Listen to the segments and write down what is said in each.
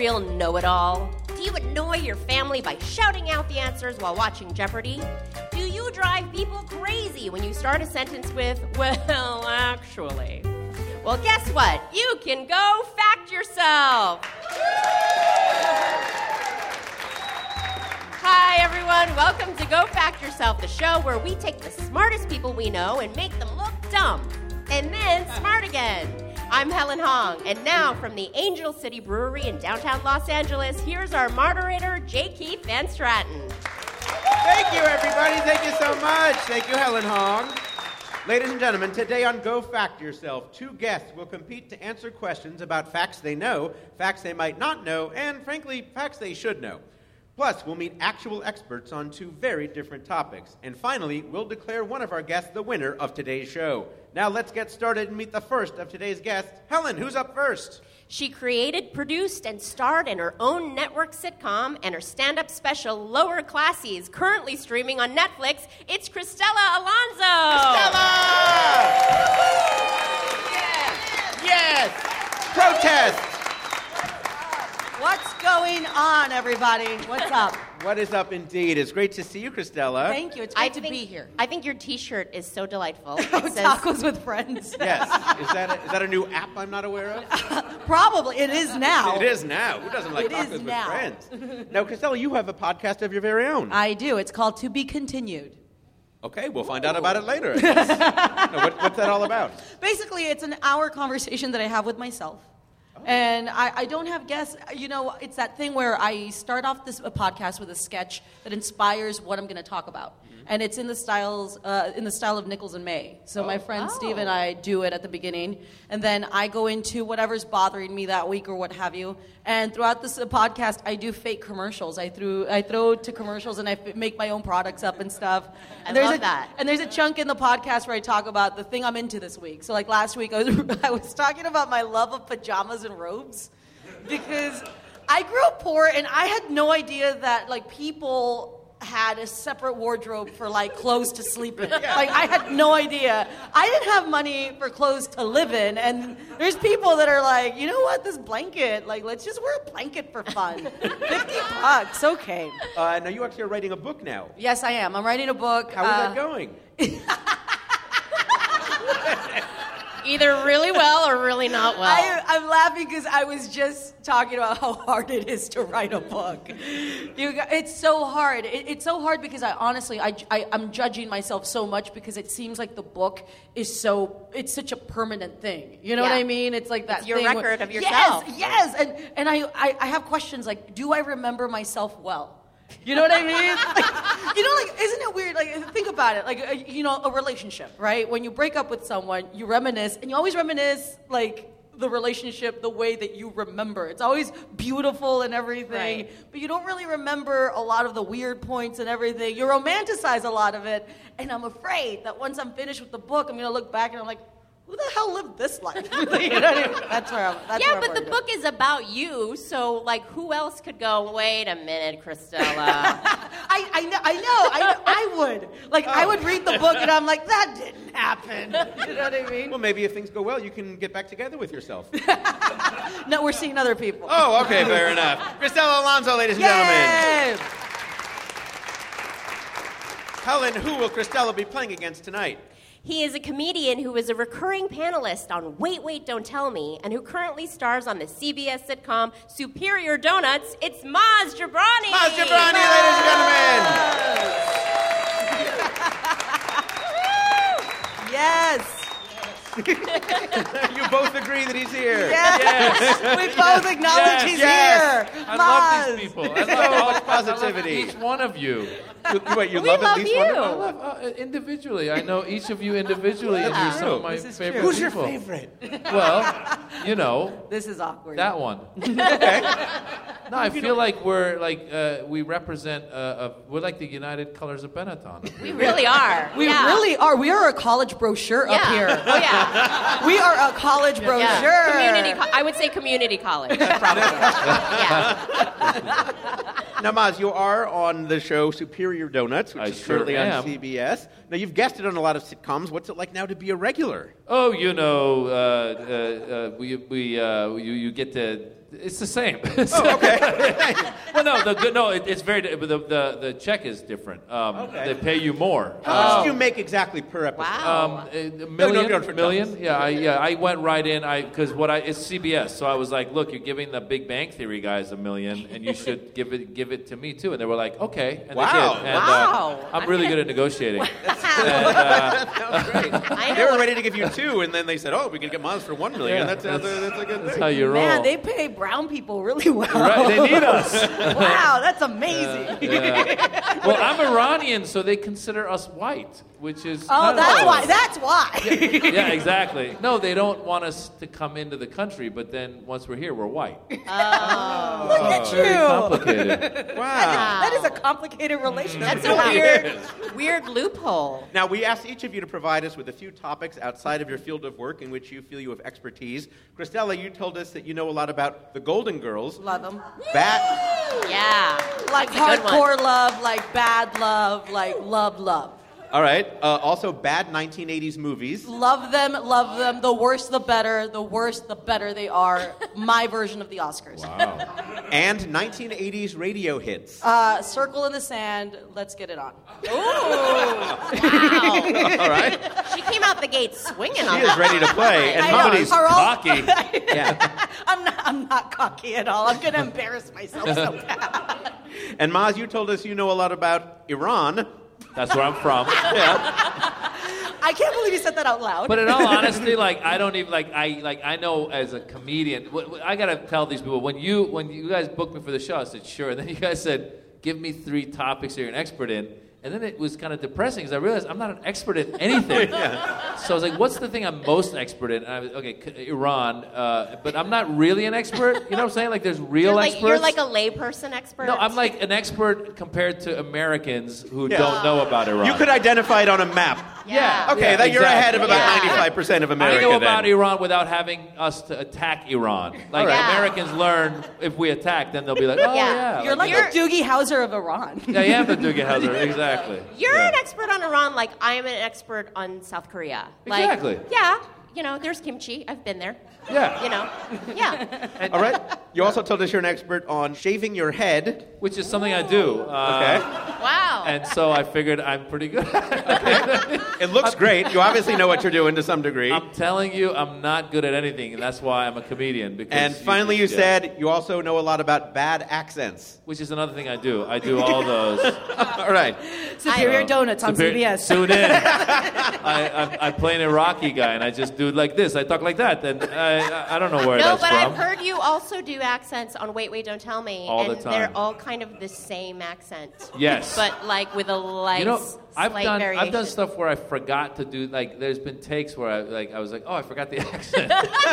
real know-it-all? Do you annoy your family by shouting out the answers while watching Jeopardy? Do you drive people crazy when you start a sentence with, well, actually? Well, guess what? You can go fact yourself. Hi, everyone. Welcome to Go Fact Yourself, the show where we take the smartest people we know and make them look dumb, and then smart again. I'm Helen Hong, and now from the Angel City Brewery in downtown Los Angeles, here's our moderator, J. Keith Van Straten. Thank you, everybody. Thank you so much. Thank you, Helen Hong. Ladies and gentlemen, today on Go Fact Yourself, two guests will compete to answer questions about facts they know, facts they might not know, and, frankly, facts they should know. Plus, we'll meet actual experts on two very different topics. And finally, we'll declare one of our guests the winner of today's show. Now let's get started and meet the first of today's guests. Helen, who's up first? She created, produced, and starred in her own network sitcom and her stand-up special, Lower Classies, currently streaming on Netflix. It's Cristela Alonzo! Cristela! Yes! Protest! What's going on, everybody? What's up? What is up, indeed? It's great to see you, Cristela. Thank you. It's great to be here. I think your T-shirt is so delightful. It says, Tacos with friends. Yes. Is that a new app I'm not aware of? Probably. It is now. It is now. Who doesn't like tacos with friends? Now, Cristela, you have a podcast of your very own. I do. It's called To Be Continued. Okay, we'll find out about it later, I guess. Now, what's that all about? Basically, it's an hour conversation that I have with myself. And I don't have guests. You know, it's that thing where I start off this podcast with a sketch that inspires what I'm going to talk about. Mm-hmm. And it's in the style of Nichols and May. So my friend Steve and I do it at the beginning. And then I go into whatever's bothering me that week or what have you. And throughout this podcast, I do fake commercials. I throw to commercials and I make my own products up and stuff. And I love that. And there's a chunk in the podcast where I talk about the thing I'm into this week. So like last week, I was talking about my love of pajamas and robes. Because I grew up poor and I had no idea that like people had a separate wardrobe for like clothes to sleep in. Yeah. Like I had no idea. I didn't have money for clothes to live in, and there's people that are like, you know what, this blanket, like let's just wear a blanket for fun. $50, okay. Now you actually are writing a book now. Yes, I am. I'm writing a book. How is that going? Either really well or really not well. I'm laughing because I was just talking about how hard it is to write a book. It's so hard. It's so hard because I'm judging myself so much because it seems like the book is it's such a permanent thing. You know what I mean? It's like that it's your thing record of yourself. Yes. And I have questions like, do I remember myself well? You know what I mean? Isn't it weird? Like, think about it. Like, a relationship, right? When you break up with someone, you reminisce, and you always reminisce, like, the relationship the way that you remember. It's always beautiful and everything, right. But you don't really remember a lot of the weird points and everything. You romanticize a lot of it, and I'm afraid that once I'm finished with the book, I'm going to look back and I'm like, who the hell lived this life? You know what I mean? That's where I'm but the book is about you, so, like, who else could go, wait a minute, Cristela? I know. I would. Like, I would read the book, and I'm like, that didn't happen. You know what I mean? Well, maybe if things go well, you can get back together with yourself. No, we're seeing other people. Oh, okay, fair enough. Cristela Alonzo, ladies and gentlemen. Helen, who will Cristela be playing against tonight? He is a comedian who is a recurring panelist on Wait, Wait, Don't Tell Me, and who currently stars on the CBS sitcom Superior Donuts. It's Maz Jobrani! Maz Jobrani, ladies and gentlemen! Yes! You both agree that he's here. Yes. We both acknowledge he's here. I love these people. I love much positivity. I love each one of you. You love at least you. one of them? I love individually. I know each of you individually, and you're some of my favorite Who's people. your favorite? Well, you know. This is awkward. That one. Okay. No, I feel like we're like we represent. We're like the United Colors of Benetton. We really are. We really are. We are a college brochure up here. Oh, yeah. We are a college brochure. Yeah. I would say community college, probably. Yeah. Now, Maz, you are on the show Superior Donuts, which I is currently sure on am. CBS. Now, you've guested on a lot of sitcoms. What's it like now to be a regular? Oh, you know, you get to It's the same. Oh, okay. Well, it's very. The check is different. Okay. They pay you more. How much do you make exactly per episode? Wow. A No, million. no, for Million. tons. I went right in. It's CBS, so I was like, look, you're giving the Big Bang Theory guys $1 million, and you should give it to me too. And they were like, okay, and Wow. they did. And, Wow. I'm really good at negotiating. That's great. I They know. were ready to give you 2, and then they said, "Oh, we can get Miles for $1 million." Yeah, that's a good That's thing. how you roll. Man, they pay brown people really well. Right, they need us. Wow, that's amazing. Well, I'm Iranian, so they consider us white, which is Oh, kind of that's cool. why. That's why. Yeah, exactly. No, they don't want us to come into the country, but then once we're here, we're white. Look at Very you. complicated. Wow. That is a complicated relationship. That's a weird loophole. Now, we asked each of you to provide us with a few topics outside of your field of work in which you feel you have expertise. Christella, you told us that you know a lot about the Golden Girls. Love them. Bat. Yeah. Like That's a good one. hardcore love, like bad love, like love. All right. Also, bad 1980s movies. Love them. The worse, the better. The worse, the better they are. My version of the Oscars. Wow. And 1980s radio hits. Circle in the sand. Let's get it on. Wow. All right. She came out the gate swinging She on is that. ready to play. And I know. somebody's Are all- Cocky. yeah. I'm not cocky at all. I'm gonna embarrass myself so bad. And Maz, you told us you know a lot about Iran. That's where I'm from. I can't believe you said that out loud. But in all honesty, I don't even I know as a comedian, I gotta tell these people when you guys booked me for the show, I said sure, and then you guys said give me 3 topics you're an expert in. And then it was kind of depressing because I realized I'm not an expert in anything. So I was like, what's the thing I'm most expert in? And I was, Iran. But I'm not really an expert. You know what I'm saying? Like, there's real experts. You're like a layperson expert. No, I'm like an expert compared to Americans who don't know about Iran. You could identify it on a map. Yeah. Okay, that you're exactly. ahead of about Yeah. 95% of America. I know about then. Iran without having us to attack Iran. Like, All right. Americans learn if we attack, then they'll be like, oh, Yeah. yeah. You're like You're- the Doogie Howser of Iran. Yeah, I am the Doogie Howser, exactly. You're Yeah. an expert on Iran like I am an expert on South Korea. Like, Exactly. Yeah. There's kimchi. I've been there. Yeah. Yeah. All right. You also told us you're an expert on shaving your head. Which is something I do. Okay. Wow. And so I figured I'm pretty good. It looks great. You obviously know what you're doing to some degree. I'm telling you, I'm not good at anything, and that's why I'm a comedian. Because And finally, you yeah. said you also know a lot about bad accents. Which is another thing I do. I do all those. All right. Superior Donuts on CBS. Tune in. I play an Iraqi guy, and I just do it like this. I talk like that, and I don't know where No, that's but from. I've heard you also do accents on Wait, Don't Tell Me. All and the time. they're all kind of the same accent. Yes. But like with a light, You know, I've slight done variation. stuff where I forgot to do, like, there's been takes where I was like, oh, I forgot the accent.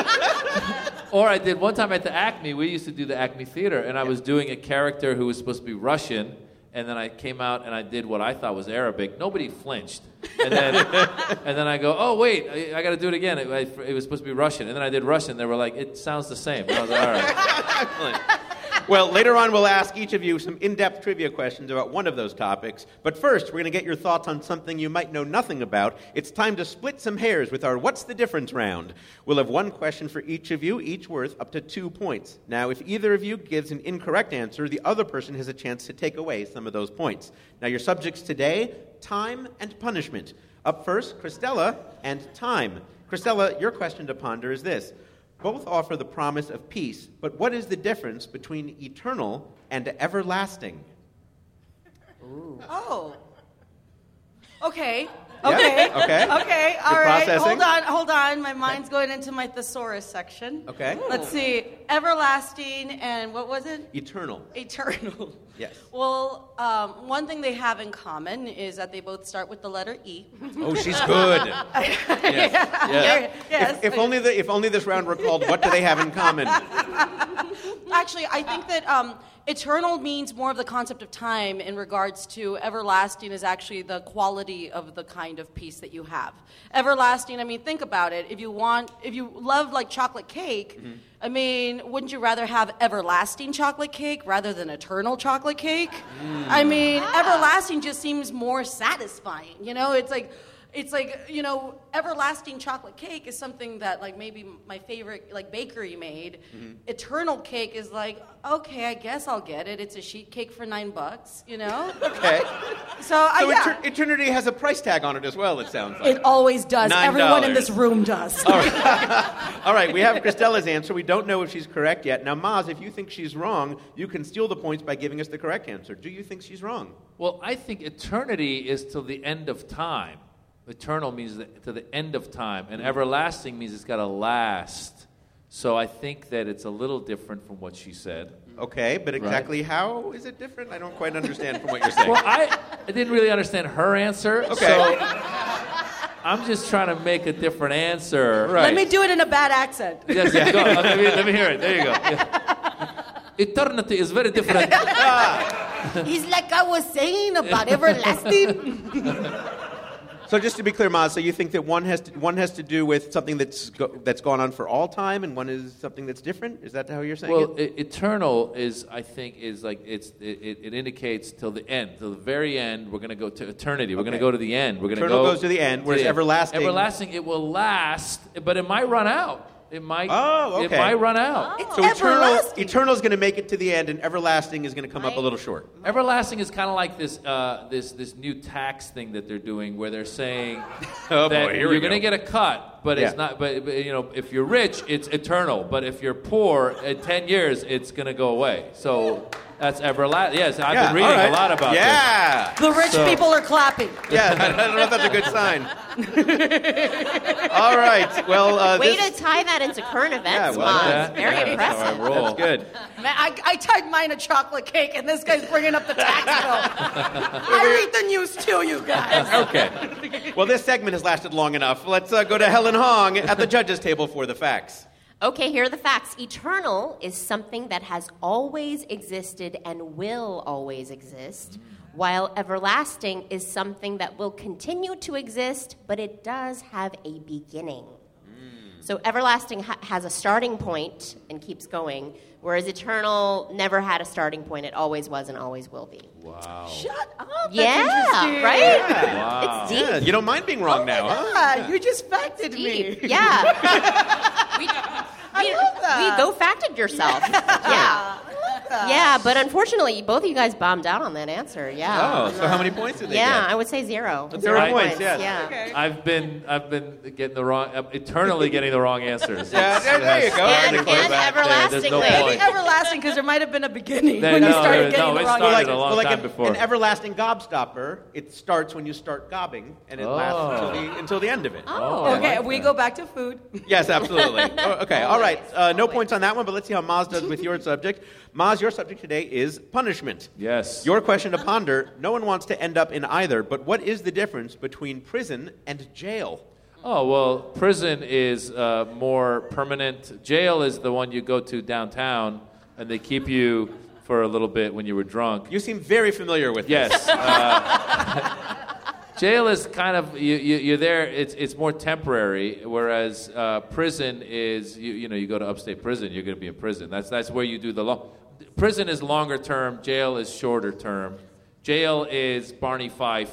Or I did one time at the Acme. We used to do the Acme Theater, and I was doing a character who was supposed to be Russian, and then I came out and I did what I thought was Arabic. Nobody flinched. And then I go, oh, wait, I got to do it again. It was supposed to be Russian. And then I did Russian. They were like, it sounds the same. And I was like, all right. Excellent. Well, later on, we'll ask each of you some in-depth trivia questions about one of those topics. But first, we're going to get your thoughts on something you might know nothing about. It's time to split some hairs with our What's the Difference round. We'll have one question for each of you, each worth up to 2 points. Now, if either of you gives an incorrect answer, the other person has a chance to take away some of those points. Now, your subjects today, time and punishment. Up first, Christella and time. Christella, your question to ponder is this. Both offer the promise of peace, but what is the difference between eternal and everlasting? Oh. Okay. Yeah, Okay. okay. Okay. All You're right. processing? Hold on. My mind's going into my thesaurus section. Okay. Let's see. Everlasting and what was it? Eternal. Eternal. Yes. Well, one thing they have in common is that they both start with the letter E. Oh, she's good. Yes. Yes. If only this round were called "What do they have in common?" Actually, I think that eternal means more of the concept of time in regards to everlasting is actually the quality of the kind of peace that you have. Everlasting, I mean, think about it. If you love like chocolate cake, I mean, wouldn't you rather have everlasting chocolate cake rather than eternal chocolate cake? I mean, everlasting just seems more satisfying. You know, it's like, it's like, everlasting chocolate cake is something that like maybe my favorite like bakery made. Mm-hmm. Eternal cake is like, okay, I guess I'll get it. It's a sheet cake for $9, Okay. So eternity has a price tag on it as well, it sounds like. It always does. $9. Everyone in this room does. All right, we have Cristella's answer. We don't know if she's correct yet. Now, Maz, if you think she's wrong, you can steal the points by giving us the correct answer. Do you think she's wrong? Well, I think eternity is till the end of time. Eternal means to the end of time, and everlasting means it's got to last. So I think that it's a little different from what she said. Okay, but exactly how is it different? I don't quite understand from what you're saying. Well, I didn't really understand her answer, so I'm just trying to make a different answer. Right. Let me do it in a bad accent. Yes, go. Let me hear it. There you go. Yeah. Eternity is very different. He's like I was saying about everlasting. So just to be clear, Maz, so you think that one has to do with something that's gone on for all time, and one is something that's different? Is that how you're saying Well, it? Eternal is, I think, is like it indicates till the end, till the very end. We're going to go to eternity. We're going to go to the end. We're going to Eternal goes to the end, whereas everlasting. Everlasting, it will last, but it might run out. It might. Oh, okay. It might run out. It's So everlasting. eternal is going to make it to the end, and everlasting is going to come up a little short. Everlasting is kind of like this new tax thing that they're doing, where they're saying Oh, that boy, here we you're going to go. get a cut, but it's not. But if you're rich, it's eternal. But if you're poor, in 10 years, it's going to go away. So that's everlasting. Yes, I've been reading a lot about this. Yeah. The rich people are clapping. Yeah, I don't know if that's a good sign. All right. Well, Way to tie that into current events, well, Maz. yeah, Very yeah, that's how I impressive. roll. That's good. Man, I tied mine a chocolate cake, and this guy's bringing up the tax bill. I read the news too, you guys. Okay. Well, this segment has lasted long enough. Let's go to Helen Hong at the judges' table for the facts. Okay, here are the facts. Eternal is something that has always existed and will always exist, while everlasting is something that will continue to exist, but it does have a beginning. So everlasting has a starting point and keeps going, whereas eternal never had a starting point. It always was and always will be. Wow. Shut up. Yeah, That's interesting. right? Wow. It's deep. Yeah, you don't mind being wrong now, huh? Yeah, you just facted me. Deep. Yeah. I love that. Go facted yourself. Yeah. Yeah, but unfortunately, both of you guys bombed out on that answer. Yeah. Oh, so how many points did they Yeah, get? I would say 0. 0 points, yes. Yeah. Okay. I've been getting the wrong, eternally getting the wrong answers. Yeah, there you go. And There's no everlastingly. point. Everlasting, because there might have been a beginning There- when you no, started there- getting no, the it wrong started answer. a long time before. An everlasting gobstopper, it starts when you start gobbing, and it lasts until the end of it. Oh, I Okay, like we that. go back to food. Yes, absolutely. Okay, all right. No points on that one, but let's see how Maz does with your subject. Maz, your subject today is punishment. Yes. Your question to ponder, no one wants to end up in either, but what is the difference between prison and jail? Oh, well, prison is more permanent. Jail is the one you go to downtown, and they keep you for a little bit when you were drunk. You seem very familiar with Yes. this. Jail is kind of you're there. It's more temporary, whereas prison is you go to upstate prison. You're going to be in prison. That's where you do the long. Prison is longer term. Jail is shorter term. Jail is Barney Fife.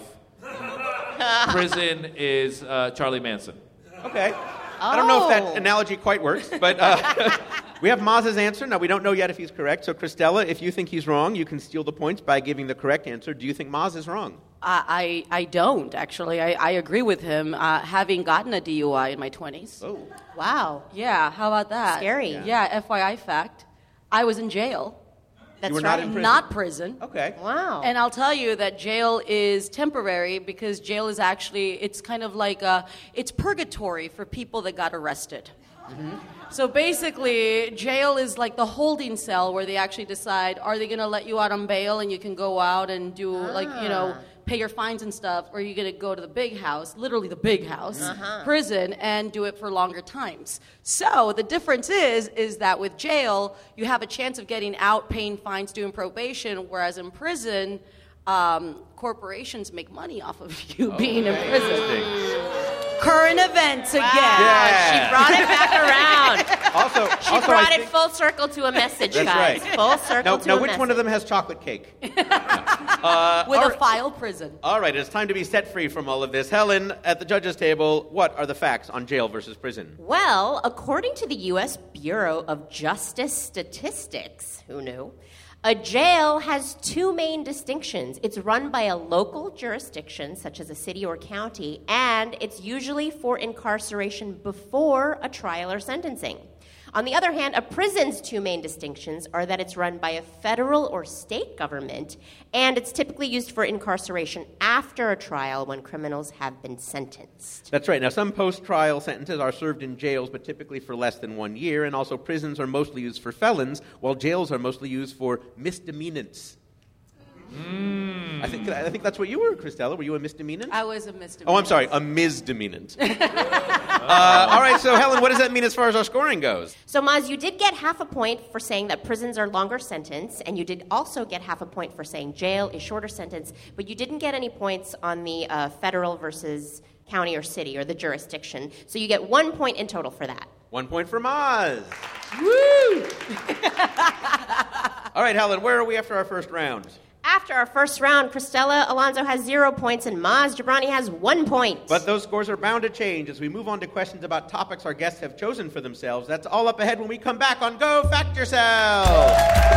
Prison is Charlie Manson. Okay. I don't know if that analogy quite works, but we have Maz's answer. Now, we don't know yet if he's correct. So, Cristela, if you think he's wrong, you can steal the points by giving the correct answer. Do you think Maz is wrong? I don't, actually. I agree with him, having gotten a DUI in my 20s. Oh. Wow. Yeah, how about that? Scary. Yeah, FYI fact. I was in jail. That's were right. not in prison? Not prison. Okay. Wow. And I'll tell you that jail is temporary because jail is actually, it's kind of like it's purgatory for people that got arrested. Mm-hmm. So basically, jail is like the holding cell where they actually decide, are they going to let you out on bail and you can go out and do pay your fines and stuff, or are you going to go to the big house, literally the big house, prison, and do it for longer times. So the difference is that with jail, you have a chance of getting out, paying fines, doing probation, whereas in prison, corporations make money off of you being in prison. current events again. Yeah. She brought it back around. Also, She also, brought I it think- full circle to a message, That's guys. right. Full circle to Now, a which message. one of them has chocolate cake? With all a right. file prison. All right, it's time to be set free from all of this. Helen, at the judges' table, what are the facts on jail versus prison? Well, according to the U.S. Bureau of Justice Statistics, who knew? A jail has two main distinctions. It's run by a local jurisdiction, such as a city or county, and it's usually for incarceration before a trial or sentencing. On the other hand, a prison's two main distinctions are that it's run by a federal or state government, and it's typically used for incarceration after a trial when criminals have been sentenced. That's right. Now, some post-trial sentences are served in jails, but typically for less than 1 year, and also prisons are mostly used for felons, while jails are mostly used for misdemeanants. I think that's what you were, Christella. Were you a misdemeanant? I was a misdemeanor. Oh, I'm sorry, a misdemeanant. All right, so Helen, what does that mean as far as our scoring goes? So, Maz, you did get half a point for saying that prisons are longer sentence, and you did also get half a point for saying jail is shorter sentence, but you didn't get any points on the federal versus county or city or the jurisdiction. So you get 1 point in total for that. 1 point for Maz. Woo! All right, Helen, where are we after our first round? After our first round, Cristela Alonso has 0 points and Maz Jabrani has 1 point. But those scores are bound to change as we move on to questions about topics our guests have chosen for themselves. That's all up ahead when we come back on Go Fact Yourself!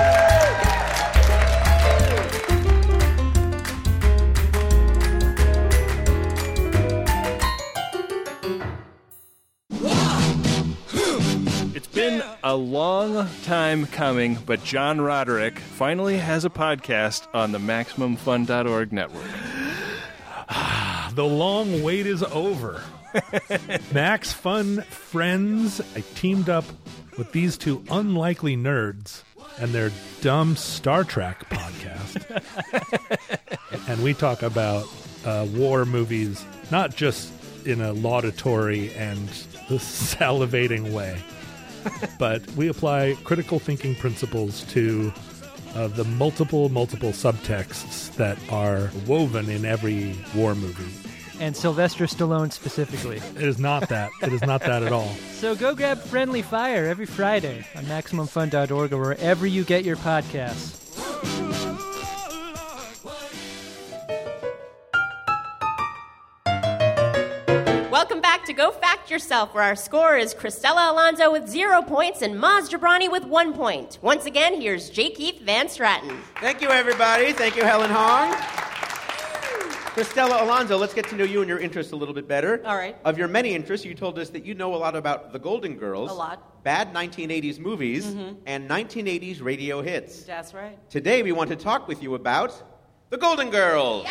It's been a long time coming, but John Roderick finally has a podcast on the MaximumFun.org network. The long wait is over. Max Fun Friends. I teamed up with these two unlikely nerds and their dumb Star Trek podcast. And we talk about war movies, not just in a laudatory and salivating way, but we apply critical thinking principles to the multiple subtexts that are woven in every war movie. And Sylvester Stallone specifically. It is not that. It is not that at all. So go grab Friendly Fire every Friday on MaximumFun.org or wherever you get your podcasts. Welcome back to Go Fact Yourself, where our score is Cristela Alonso with 0 points and Maz Jabrani with 1 point. Once again, here's J. Keith Van Straten. Thank you, everybody. Thank you, Helen Hong. Cristela Alonso, let's get to know you and your interests a little bit better. All right. Of your many interests, you told us that you know a lot about the Golden Girls. A lot. Bad 1980s movies, and 1980s radio hits. That's right. Today, we want to talk with you about the Golden Girls.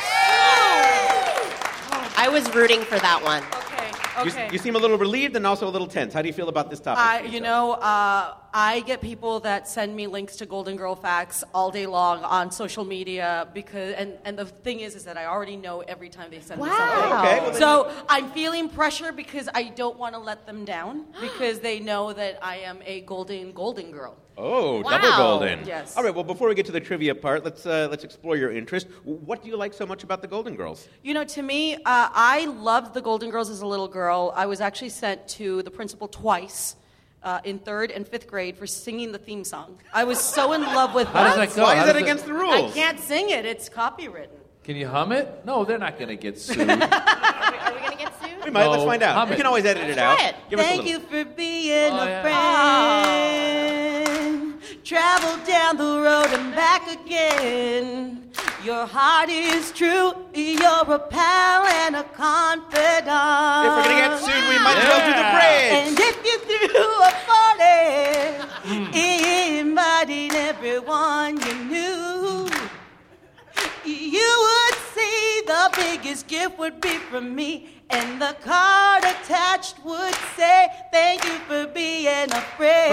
I was rooting for that one. Okay. You seem a little relieved and also a little tense. How do you feel about this topic? I get people that send me links to Golden Girl facts all day long on social media because, and the thing is that I already know every time they send me something. Okay, well then- So I'm feeling pressure because I don't want to let them down because they know that I am a golden girl. Oh, Wow. double golden. Yes. All right, well, before we get to the trivia part, let's explore your interest. What do you like so much about the Golden Girls? You know, to me, I loved the Golden Girls as a little girl. I was actually sent to the principal twice in 3rd and 5th grade for singing the theme song. I was so in love with How does that go? Why How is does that it- against the I rules? can't sing it. It's copywritten. Can you hum it? No, they're not going to get sued. Are we going to get sued? We might. Let's No, find out. hum You it. can always edit it Try out. it. Give us a Thank little. you for being Oh, a yeah. friend. Travel down the road and back again. Your heart is true. You're a pal and a confidant. If we're going to get sued, we might as well do the bridge. And if you threw a party, inviting everyone you knew, you would see the biggest gift would be from me. And the card attached would say, thank you for being a friend.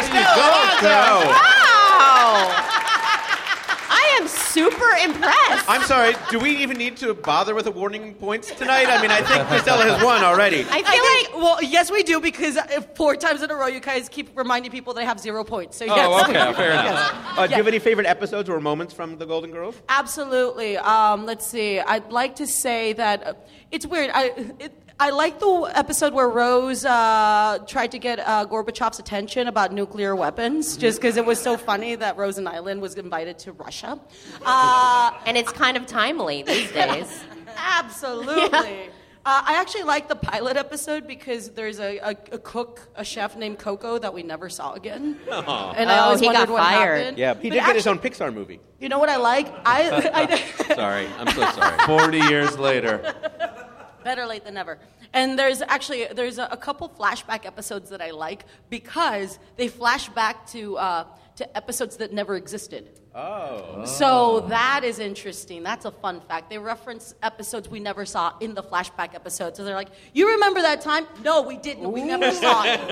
Cristela Alonso. Wow! I am super impressed. I'm sorry, do we even need to bother with awarding points tonight? I mean, I think Cristela has won already. I feel like Well, yes, we do, because 4 times in a row you guys keep reminding people they have 0 points. So yes. Oh, okay, fair enough. Do you have any favorite episodes or moments from the Golden Girls? Absolutely. Let's see. I'd like to say that it's weird. I like the episode where Rose tried to get Gorbachev's attention about nuclear weapons, just because it was so funny that Rosen Island was invited to Russia. and it's kind of timely these days. Absolutely. I actually like the pilot episode because there's a cook, a chef named Coco that we never saw again. And I always he wondered got what fired. happened. Yeah, he But did get his actually, own Pixar movie. You know what I like? Sorry, I'm so sorry. 40 years later. Better late than never. And there's a couple flashback episodes that I like because they flash back to episodes that never existed. Oh. So that is interesting. That's a fun fact. They reference episodes we never saw in the flashback episode. So they're like, "You remember that time? No, we didn't. We never saw it."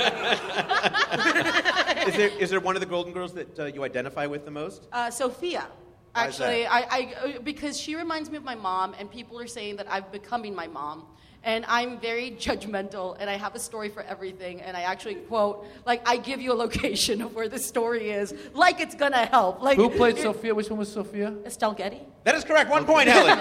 Is there one of the Golden Girls that you identify with the most? Sophia. Why is that? Actually, I because she reminds me of my mom, and people are saying that I'm becoming my mom. And I'm very judgmental, and I have a story for everything. And I actually quote, like, I give you a location of where the story is, like it's gonna help. Like, Who played Sophia? Which one was Sophia? Estelle Getty. That is correct. 1 point, Helen.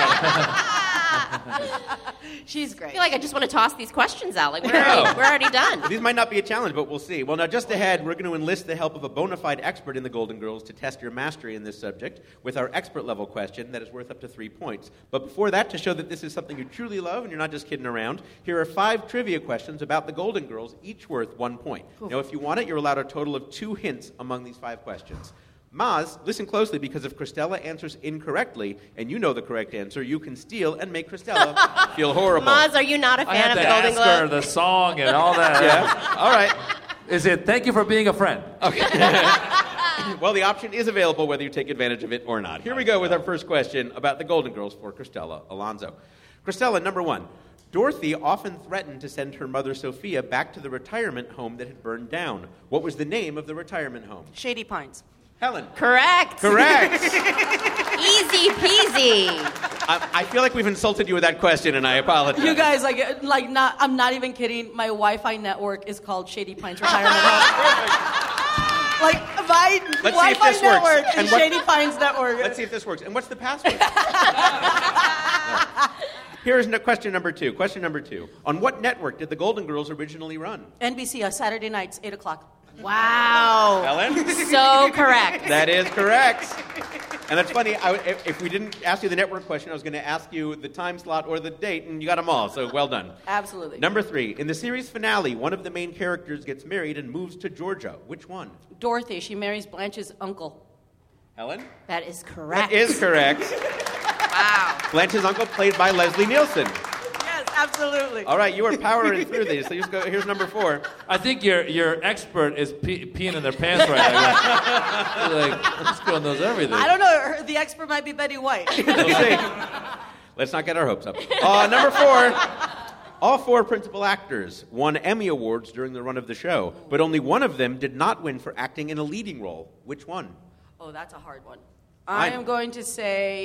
She's great. I feel like I just want to toss these questions out. Like, we're already done. These might not be a challenge, but we'll see. Well, now, just ahead, we're going to enlist the help of a bona fide expert in the Golden Girls to test your mastery in this subject with our expert level question that is worth up to 3 points. But before that, to show that this is something you truly love and you're not just kidding around, here are 5 trivia questions about the Golden Girls, each worth 1 point. Now, if you want it, you're allowed a total of 2 hints among these 5 questions. Maz, listen closely, because if Cristela answers incorrectly and you know the correct answer, you can steal and make Cristela feel horrible. Maz, are you not a I fan had of to the Golden ask her Globe? the song and all that. Yeah? All right. Is it thank you for being a friend? Well, the option is available whether you take advantage of it or not. Here we go with our first question about the Golden Girls for Cristela Alonso. Cristela, number 1. Dorothy often threatened to send her mother Sophia back to the retirement home that had burned down. What was the name of the retirement home? Shady Pines. Helen. Correct. Correct. Easy peasy. I feel like we've insulted you with that question, and I apologize. You guys, I'm not even kidding. My Wi-Fi network is called Shady Pines Retirement Home. Like, my Let's see if Wi-Fi this works. network And is what- Shady Pines Network. Let's see if this works. And what's the password? Here's question number 2. Question number 2. On what network did the Golden Girls originally run? NBC, Saturday nights, 8 o'clock. Wow. Helen? So correct. That is correct. And that's funny. If we didn't ask you the network question, I was going to ask you the time slot or the date, and you got them all. So well done. Absolutely. Number 3. In the series finale, one of the main characters gets married and moves to Georgia. Which one? Dorothy, she marries Blanche's uncle. Helen? That is correct. That is correct. Wow. Blanche's uncle, played by Leslie Nielsen. Yes, absolutely. All right, you are powering through these. So here's number 4. I think your expert is peeing in their pants right now. Like, this girl knows everything. I don't know. The expert might be Betty White. We'll see. Let's not get our hopes up. Number 4. All 4 principal actors won Emmy Awards during the run of the show, but only one of them did not win for acting in a leading role. Which one? Oh, that's a hard one. I- I am going to say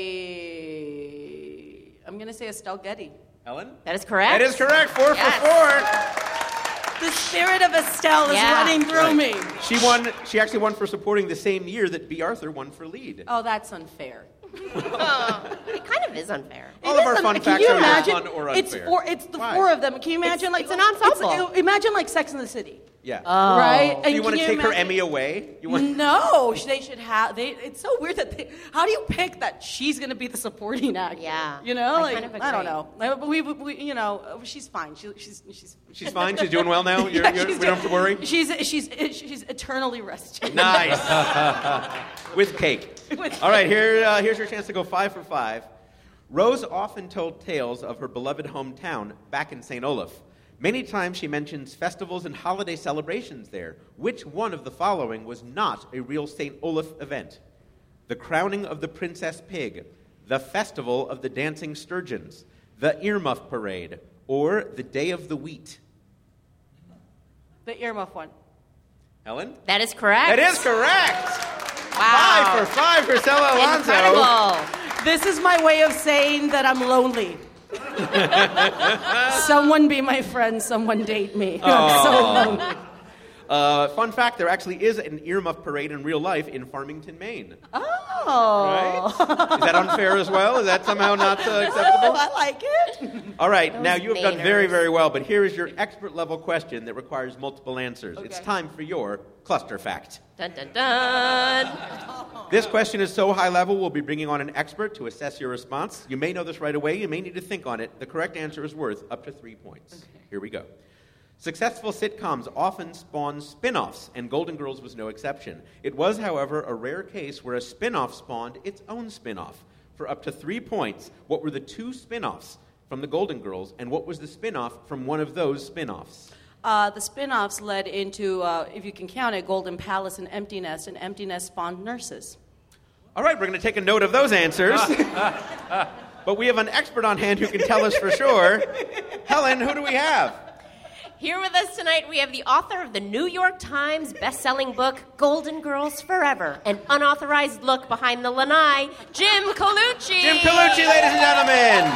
Estelle Getty. Helen? That is correct. That is correct. 4 Yes. for 4. The spirit of Estelle is Yeah. running through me. She actually won for supporting the same year that B. Arthur won for lead. Oh, that's unfair. It kind of is unfair. All of our fun facts are either fun or unfair. It's the Why? 4 of them. Can you imagine? It's an ensemble. Imagine like Sex in the City, Yeah. right? So you want to can take her imagine- Emmy away? You want? No, they should have. It's so weird that how do you pick that she's going to be the supporting actor? Yeah, you know, I like kind of I don't agree. know. But we you know, she's fine. She's She's fine. She's doing well now. We Yeah, don't have to worry. She's eternally rested. Nice. With cake. All right, here's your chance to go 5 for 5. Rose often told tales of her beloved hometown back in St. Olaf. Many times she mentions festivals and holiday celebrations there. Which one of the following was not a real St. Olaf event? The crowning of the Princess Pig, the festival of the dancing sturgeons, the earmuff parade, or the Day of the Wheat? The earmuff one. Helen? That is correct. That is correct. Wow. 5 for 5 for Stella Alonso. Incredible. This is my way of saying that I'm lonely. Someone be my friend, someone date me. I'm so lonely. Fun fact, there actually is an earmuff parade in real life in Farmington, Maine. Oh. Right? Is that unfair as well? Is that somehow not acceptable? I like it. All right, now you have done very, Mainers. very well, but here is your expert-level question that requires multiple answers. It's time for your cluster fact. Dun, dun, dun. This question is so high level, we'll be bringing on an expert to assess your response. You may know this right away. You may need to think on it. The correct answer is worth up to 3 points. Okay. Here we go. Successful sitcoms often spawn spin-offs, and Golden Girls was no exception. It was, however, a rare case where a spin-off spawned its own spin-off. For up to 3 points, what were the 2 spin-offs from the Golden Girls, and what was the spin-off from one of those spin-offs? The spin-offs led into, if you can count it, Golden Palace and Empty Nest spawned nurses. All right, we're going to take a note of those answers. But we have an expert on hand who can tell us for sure. Helen, who do we have? Here with us tonight, we have the author of the New York Times best-selling book, Golden Girls Forever, an unauthorized look behind the lanai, Jim Colucci. Jim Colucci, ladies and gentlemen.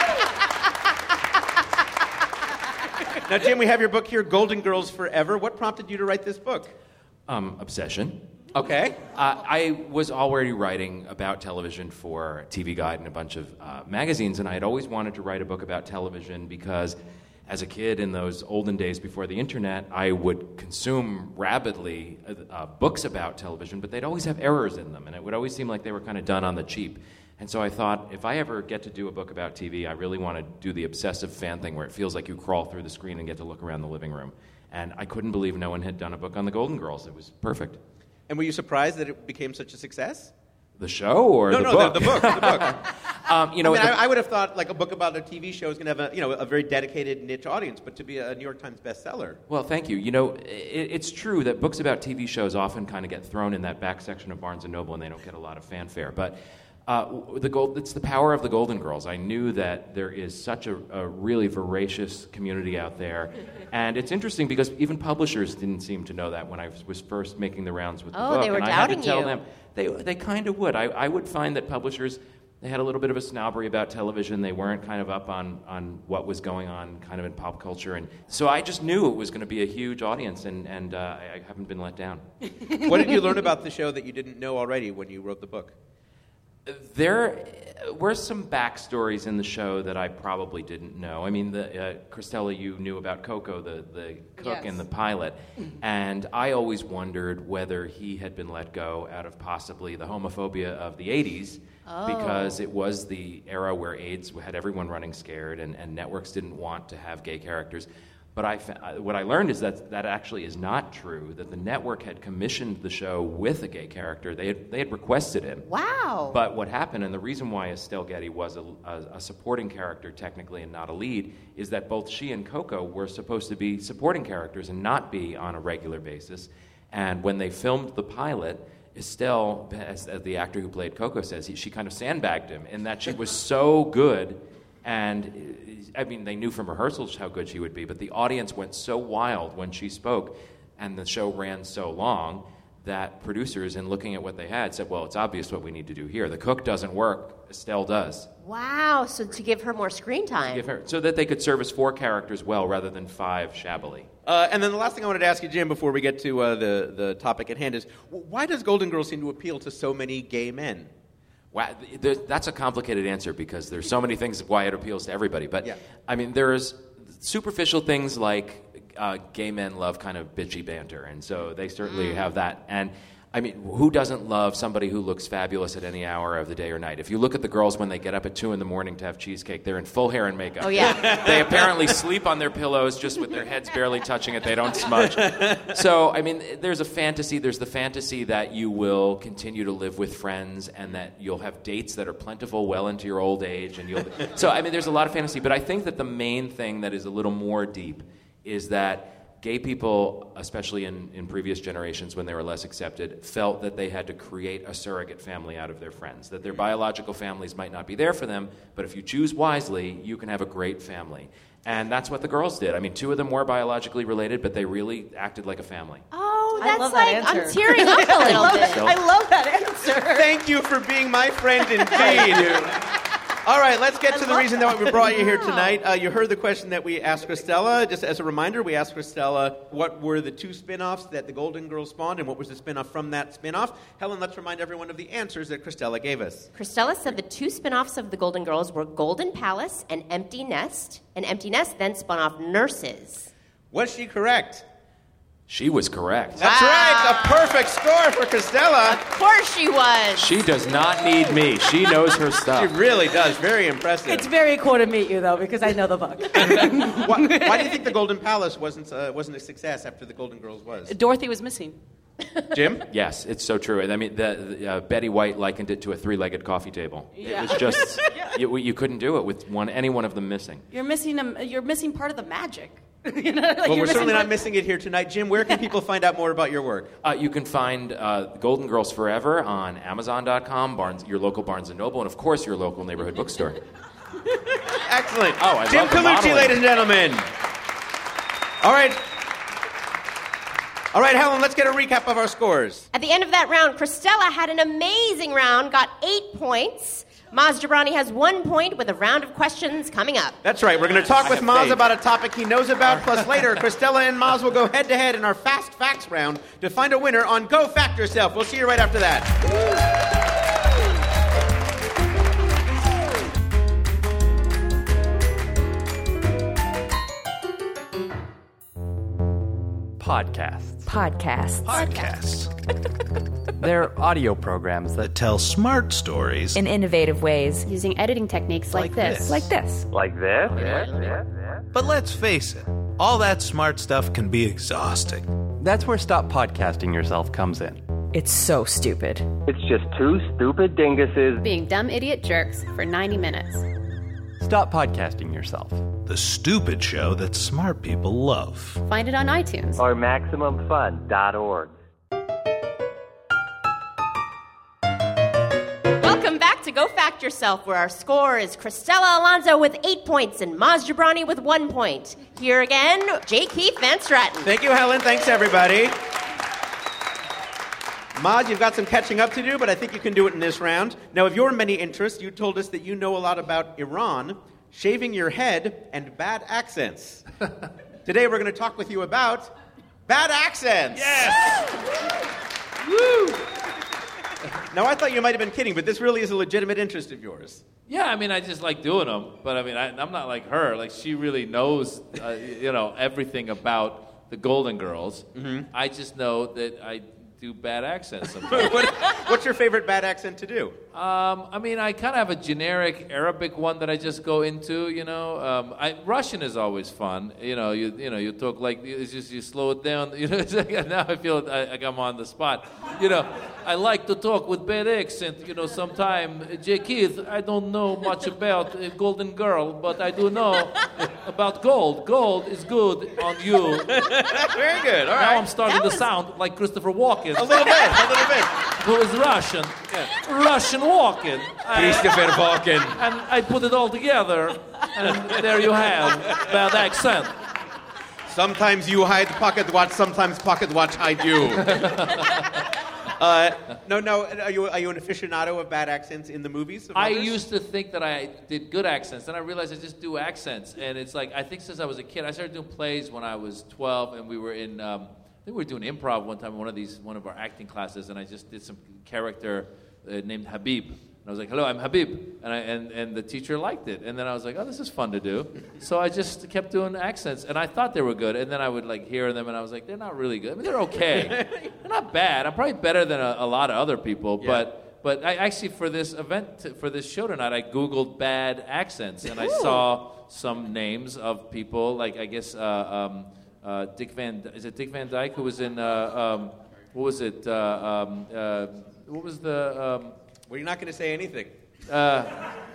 Now, Jim, we have your book here, Golden Girls Forever. What prompted you to write this book? Obsession. Okay. I was already writing about television for TV Guide and a bunch of magazines, and I had always wanted to write a book about television because as a kid in those olden days before the internet, I would consume rapidly books about television, but they'd always have errors in them, and it would always seem like they were kind of done on the cheap. And so I thought, if I ever get to do a book about TV, I really want to do the obsessive fan thing where it feels like you crawl through the screen and get to look around the living room. And I couldn't believe no one had done a book on the Golden Girls. It was perfect. And were you surprised that it became such a success? The show or the book? The book. The book. I I would have thought like a book about a TV show is going to have a very dedicated niche audience, but to be a New York Times bestseller. Well, thank you. It's true that books about TV shows often kind of get thrown in that back section of Barnes & Noble and they don't get a lot of fanfare. But it's the power of the Golden Girls. I knew that there is such a really voracious community out there. And it's interesting because even publishers didn't seem to know that when I was first making the rounds with the book. They were and doubting I had to tell you. them, they kind of would. I would find that publishers, they had a little bit of a snobbery about television. They weren't kind of up on what was going on kind of in pop culture. And so I just knew it was going to be a huge audience, and I haven't been let down. What did you learn about the show that you didn't know already when you wrote the book? There were some backstories in the show that I probably didn't know. I mean, Christella, you knew about Coco, the cook in the pilot, and I always wondered whether he had been let go out of possibly the homophobia of the 80s, because it was the era where AIDS had everyone running scared, and networks didn't want to have gay characters. But what I learned is that actually is not true, that the network had commissioned the show with a gay character. They had requested him. Wow. But what happened, and the reason why Estelle Getty was a supporting character technically and not a lead, is that both she and Coco were supposed to be supporting characters and not be on a regular basis. And when they filmed the pilot, Estelle, as the actor who played Coco says, she kind of sandbagged him in that she was so good. And, I mean, they knew from rehearsals how good she would be, but the audience went so wild when she spoke, and the show ran so long that producers, in looking at what they had, said, well, it's obvious what we need to do here. The cook doesn't work. Estelle does. Wow, so to give her more screen time. So that they could service 4 characters well rather than 5 shabbily. And then the last thing I wanted to ask you, Jim, before we get to the topic at hand is, why does Golden Girls seem to appeal to so many gay men? Wow, that's a complicated answer because there's so many things why it appeals to everybody. But, I mean, there's superficial things like gay men love kind of bitchy banter, and so they certainly have that. And, I mean, who doesn't love somebody who looks fabulous at any hour of the day or night? If you look at the girls when they get up at 2 a.m. to have cheesecake, they're in full hair and makeup. Oh, yeah. They apparently sleep on their pillows just with their heads barely touching it. They don't smudge. So, I mean, there's a fantasy. There's the fantasy that you will continue to live with friends and that you'll have dates that are plentiful well into your old age. So, I mean, there's a lot of fantasy. But I think that the main thing that is a little more deep is that gay people, especially in previous generations when they were less accepted, felt that they had to create a surrogate family out of their friends, that their biological families might not be there for them, but if you choose wisely, you can have a great family. And that's what the girls did. I mean, 2 of them were biologically related, but they really acted like a family. Oh, Oh, I that's love that like, answer. I'm tearing up a little bit. I love that answer. Thank you for being my friend indeed. All right, let's get to the reason that we brought you here tonight. You heard the question that we asked Christella. Just as a reminder, we asked Christella what were the 2 spin-offs that the Golden Girls spawned and what was the spin-off from that spin-off. Helen, let's remind everyone of the answers that Christella gave us. Christella said the 2 spin-offs of the Golden Girls were Golden Palace and Empty Nest. And Empty Nest then spun off Nurses. Was she correct? She was correct. That's right. A perfect score for Christella. Of course she was. She does not need me. She knows her She stuff. really does. Very impressive. It's very cool to meet you, though, because I know the book. Why do you think the Golden Palace wasn't a success after the Golden Girls was? Dorothy was missing. Jim? Yes, it's so true. I mean, Betty White likened it to a 3-legged coffee table. Yeah. It was just you couldn't do it with any one of them missing. You're missing part of the magic. Well, we're certainly not missing it here tonight. Jim, where can people find out more about your work? You can find Golden Girls Forever on Amazon.com, your local Barnes & Noble, and, of course, your local neighborhood bookstore. Excellent. Oh, I Jim love the Colucci, modeling. ladies and gentlemen. All right. All right, Helen, let's get a recap of our scores. At the end of that round, Christella had an amazing round, got 8 points. Maz Jobrani has 1 point with a round of questions coming up. That's right. We're going to talk with have Maz faith. about a topic he knows about. Plus, later, Christella and Maz will go head-to-head in our Fast Facts round to find a winner on Go Fact Yourself. We'll see you right after that. Podcasts. Podcasts. They're audio programs that Tell smart stories. in innovative ways. Using editing techniques like this. Like this. like this. But let's face it, all that smart stuff can be exhausting. That's where Stop Podcasting Yourself comes in. It's so stupid. It's just 2 stupid dinguses. Being dumb idiot jerks for 90 minutes. Stop Podcasting Yourself. The stupid show that smart people love. Find it on iTunes. Or MaximumFun.org. Welcome back to Go Fact Yourself, where our score is Christella Alonso with 8 points and Maz Jobrani with 1 point. Here again, J. Keith Van Stratton. Thank you, Helen. Thanks, everybody. Maz, you've got some catching up to do, but I think you can do it in this round. Now, of your many interests, you told us that you know a lot about Iran, shaving your head, and bad accents. Today, we're going to talk with you about bad accents. Yes! Woo! Now, I thought you might have been kidding, but this really is a legitimate interest of yours. Yeah, I mean, I just like doing them, but I mean, I'm not like her. Like, she really knows, everything about the Golden Girls. Mm-hmm. I just know that I do bad accents sometimes. What's your favorite bad accent to do? I mean, I kind of have a generic Arabic one that I just go into. Russian is always fun. You talk like it's just you slow it down. It's like, now I feel like I'm on the spot. I like to talk with bad accent. Sometime J. Keith, I don't know much about a Golden Girl, but I do know about gold. Gold is good on you. Very good. All right. Now I'm starting to sound like Christopher Walken. A little bit. Who is Russian. Yeah. Russian Walken. Christopher Walken. And I put it all together, and there you have bad accent. Sometimes you hide pocket watch, sometimes pocket watch hide you. No. Are you an aficionado of bad accents in the movies? I used to think that I did good accents, and I realized I just do accents. And it's like, I think since I was a kid, I started doing plays when I was 12, and we were in, I think we were doing improv one time in one of our acting classes, and I just did some character named Habib. And I was like, hello, I'm Habib. And the teacher liked it. And then I was like, oh, this is fun to do. So I just kept doing accents. And I thought they were good. And then I would hear them and I was like, they're not really good. I mean, they're okay. They're not bad. I'm probably better than a lot of other people. Yeah. But I actually, for this event, for this show tonight, I Googled bad accents. And I saw some names of people, like I guess Dick Van Dyke, who was in, what was it? What was the... Well, you're not going to say anything.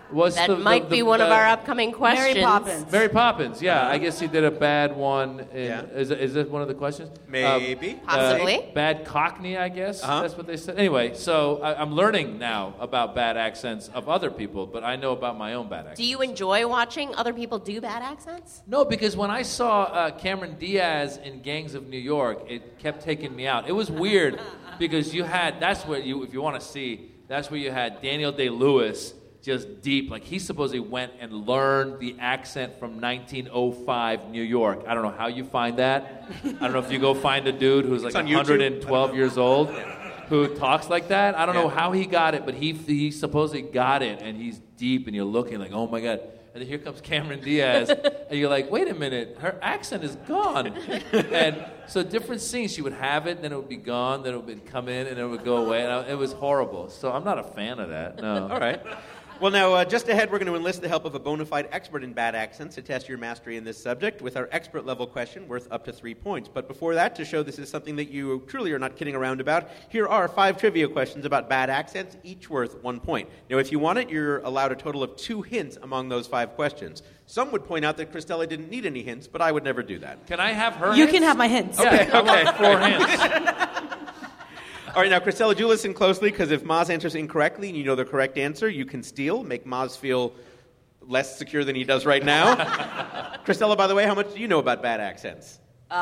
That might be one of our upcoming questions. Mary Poppins. Mary Poppins, yeah. I guess he did a bad one. Is it one of the questions? Maybe. Possibly. Bad Cockney, I guess. That's what they said. Anyway, so I'm learning now about bad accents of other people, but I know about my own bad accents. Do you enjoy watching other people do bad accents? No, because when I saw Cameron Diaz in Gangs of New York, it kept taking me out. It was weird because if you want to see, that's where you had Daniel Day-Lewis just deep. Like, he supposedly went and learned the accent from 1905 New York. I don't know how you find that. I don't know if you go find a dude who's like 112 years old who talks like that. I don't know how he got it, but he supposedly got it, and he's deep, and you're looking like, oh my God. And then here comes Cameron Diaz, and you're like, wait a minute, her accent is gone. And so different scenes, she would have it, then it would be gone, then it would come in, and it would go away. And it was horrible. So I'm not a fan of that, no. All right. Well, now, just ahead, we're going to enlist the help of a bona fide expert in bad accents to test your mastery in this subject with our expert-level question worth up to 3 points. But before that, to show this is something that you truly are not kidding around about, here are 5 trivia questions about bad accents, each worth 1 point. Now, if you want it, you're allowed a total of 2 hints among those 5 questions. Some would point out that Christella didn't need any hints, but I would never do that. Can I have her You hints? can have my hints. Okay, I want 4 hints. All right, now, Christella, do listen closely, because if Maz answers incorrectly and you know the correct answer, you can steal, make Maz feel less secure than he does right now. Christella, by the way, how much do you know about bad accents?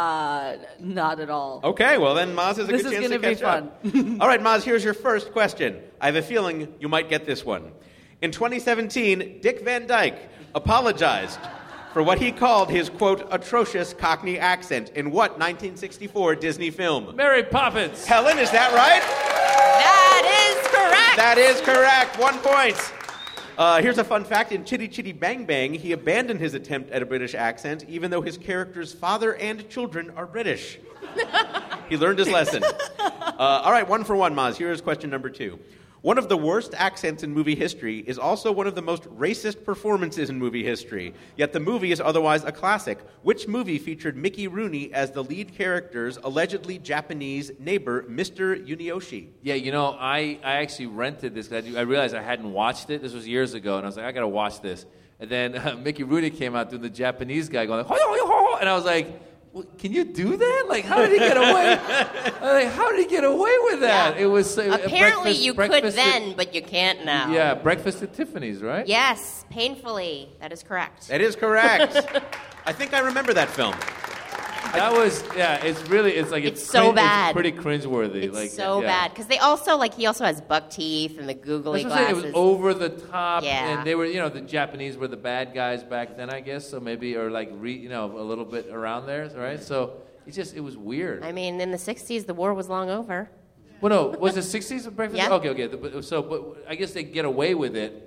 Not at all. Okay, well, then Maz has a good chance to catch This is going to be fun. All right, Maz, here's your first question. I have a feeling you might get this one. In 2017, Dick Van Dyke apologized for what he called his, quote, atrocious Cockney accent in what 1964 Disney film? Mary Poppins. Helen, is that right? That is correct. That is correct. 1 point. Here's a fun fact. In Chitty Chitty Bang Bang, he abandoned his attempt at a British accent, even though his character's father and children are British. He learned his lesson. All right, 1 for 1, Maz. Here is question number 2. One of the worst accents in movie history is also one of the most racist performances in movie history. Yet the movie is otherwise a classic. Which movie featured Mickey Rooney as the lead character's allegedly Japanese neighbor, Mr. Yunioshi? Yeah, you know, I actually rented this. I realized I hadn't watched it. This was years ago, and I was like, I got to watch this. And then Mickey Rooney came out doing the Japanese guy going, like, and I was like, well, can you do that? Like, how did he get away? How did he get away with that? Yeah. It was apparently you could then, but you can't now. Yeah, Breakfast at Tiffany's, right? Yes, painfully. That is correct. That is correct. I think I remember that film. That was, it's so bad. It's pretty cringeworthy. It's bad. Because he also has buck teeth and the googly glasses. It was over the top. Yeah. And they were, the Japanese were the bad guys back then, I guess. So maybe, or a little bit around there, right? So it was weird. I mean, in the 60s, the war was long over. Well, no, was it 60s of Breakfast? Yeah. Okay. But I guess they get away with it.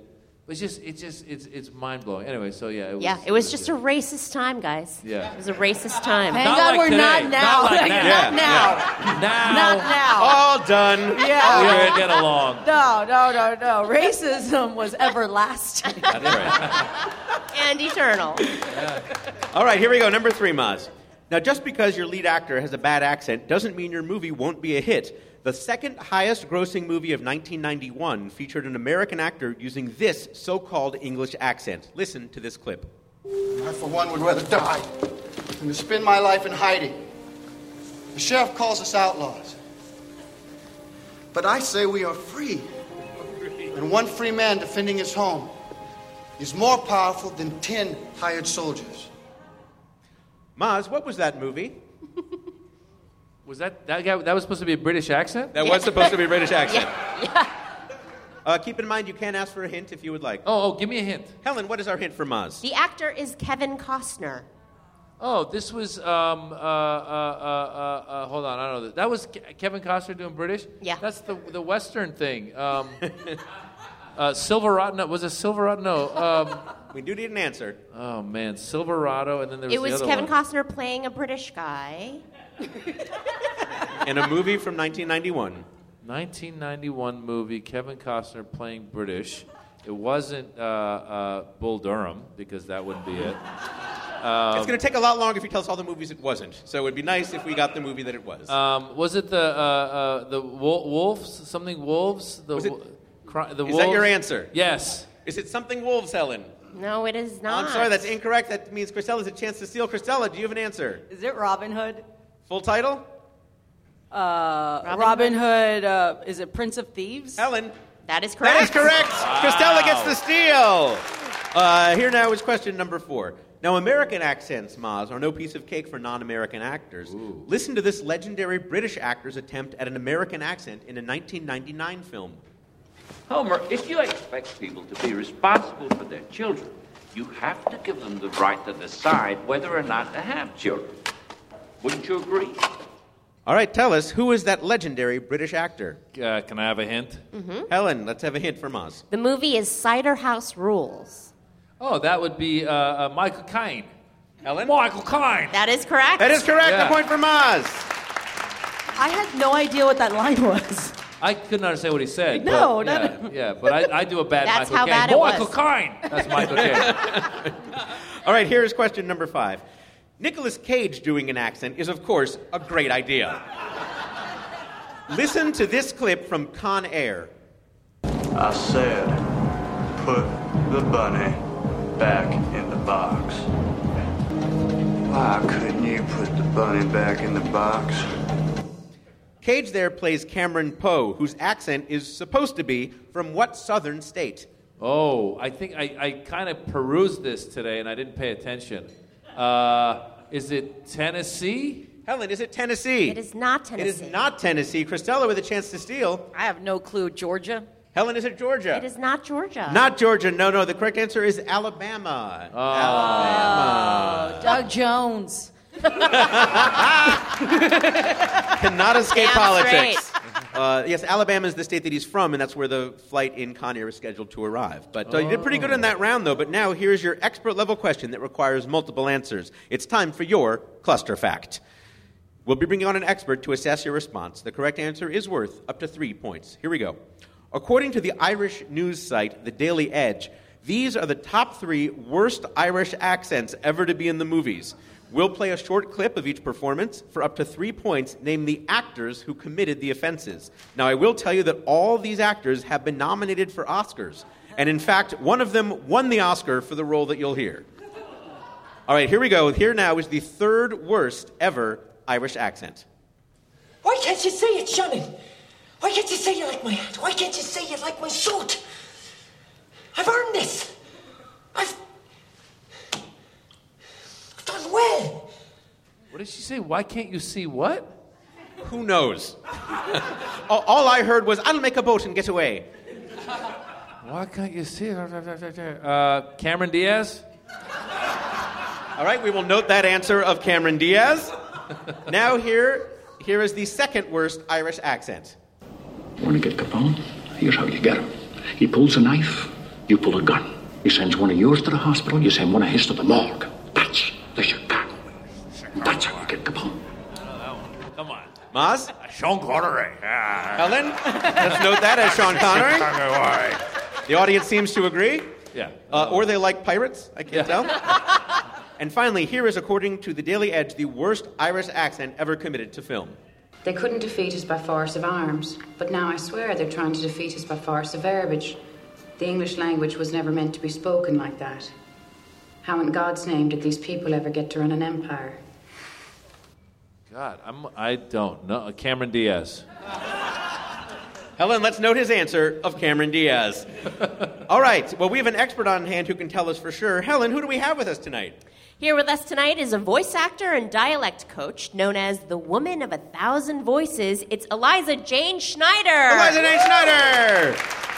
It's mind blowing. Anyway, so yeah. It was just a racist time, guys. Yeah. It was a racist time. Thank God we're not now. Not now. Not now. All done. Yeah. We're going to get along. No. Racism was everlasting. That's right. And eternal. Yeah. All right, here we go. Number 3, Maz. Now, just because your lead actor has a bad accent doesn't mean your movie won't be a hit. The second highest grossing movie of 1991 featured an American actor using this so-called English accent. Listen to this clip. I, for one, would rather die than to spend my life in hiding. The sheriff calls us outlaws. But I say we are free. And one free man defending his home is more powerful than 10 hired soldiers. Maz, what was that movie? Was that guy? That was supposed to be a British accent? That was supposed to be a British accent. Yeah. Keep in mind, you can ask for a hint if you would like. Oh, give me a hint. Helen, what is our hint for Maz? The actor is Kevin Costner. Oh, this was, hold on, I don't know. That was Kevin Costner doing British? Yeah. That's the Western thing. Silverado, was it Silverado? No. We do need an answer. Oh, man, Silverado, and then there was It was the other Kevin one. Costner playing a British guy. In a movie from 1991. 1991 movie, Kevin Costner playing British. It wasn't Bull Durham, because that wouldn't be it. It's going to take a lot longer if you tell us all the movies it wasn't. So it would be nice if we got the movie that it was. Was it the Wolves? Something Wolves? Is that your answer? Yes. Is it something wolves, Helen? No, it is not. I'm sorry, that's incorrect. That means Christella has a chance to steal. Christella, do you have an answer? Is it Robin Hood? Full title? Robin Hood, is it Prince of Thieves? Helen. That is correct. That is correct. Wow. Christella gets the steal. Here now is question number 4. Now, American accents, Maz, are no piece of cake for non-American actors. Ooh. Listen to this legendary British actor's attempt at an American accent in a 1999 film. Homer, if you expect people to be responsible for their children, you have to give them the right to decide whether or not to have children. Wouldn't you agree? All right, tell us, who is that legendary British actor? Can I have a hint? Mm-hmm. Helen, let's have a hint from Maz. The movie is Cider House Rules. Oh, that would be Michael Caine. Helen? Michael Caine. That is correct. That is correct. Yeah. The point for Maz. I had no idea what that line was. I couldn't understand what he said. No, but, yeah, but I do a bad That's Michael how Caine. bad it Michael was. Caine. That's Michael Caine. All right, here's question number 5. Nicolas Cage doing an accent is, of course, a great idea. Listen to this clip from Con Air. I said, put the bunny back in the box. Why couldn't you put the bunny back in the box? Cage there plays Cameron Poe, whose accent is supposed to be from what southern state? Oh, I think I kind of perused this today and I didn't pay attention. Is it Tennessee? Helen, is it Tennessee? It is not Tennessee. It is not Tennessee. Christella with a chance to steal. I have no clue. Georgia? Helen, is it Georgia? It is not Georgia. Not Georgia. No. The correct answer is Alabama. Oh. Alabama. Doug Jones. Cannot escape Damn politics. Yes, Alabama is the state that he's from, and that's where the flight in Con Air is scheduled to arrive. But you did pretty good in that round, though. But now here's your expert-level question that requires multiple answers. It's time for your cluster fact. We'll be bringing on an expert to assess your response. The correct answer is worth up to 3 points. Here we go. According to the Irish news site, The Daily Edge, these are the top 3 worst Irish accents ever to be in the movies. We'll play a short clip of each performance. For up to 3 points, name the actors who committed the offenses. Now, I will tell you that all these actors have been nominated for Oscars. And in fact, one of them won the Oscar for the role that you'll hear. All right, here we go. Here now is the 3rd worst ever Irish accent. Why can't you say it, Shannon? Why can't you say you like my hat? Why can't you say you like my suit? I've earned this. I've done well. What did she say? Why can't you see what? Who knows? All I heard was, I'll make a boat and get away. Why can't you see? Cameron Diaz? All right, we will note that answer of Cameron Diaz. Now here is the 2nd worst Irish accent. Want to get Capone? Here's how you get him. He pulls a knife, you pull a gun. He sends one of yours to the hospital, you send one of his to the morgue. That's the Chicago way. That's how you get Capone. Come on. Maz? Sean Connery. Helen? Let's note that as Sean Connery. The audience seems to agree. Yeah. Or they like pirates, I can't tell. And finally, here is, according to the Daily Edge, the worst Irish accent ever committed to film. They couldn't defeat us by force of arms, but now I swear they're trying to defeat us by force of verbiage. The English language was never meant to be spoken like that. How in God's name did these people ever get to run an empire? God, I don't know. Cameron Diaz. Helen, let's note his answer of Cameron Diaz. All right, well, we have an expert on hand who can tell us for sure. Helen, who do we have with us tonight? Here with us tonight is a voice actor and dialect coach known as the Woman of 1,000 Voices. It's Eliza Jane Schneider. Eliza Jane Schneider!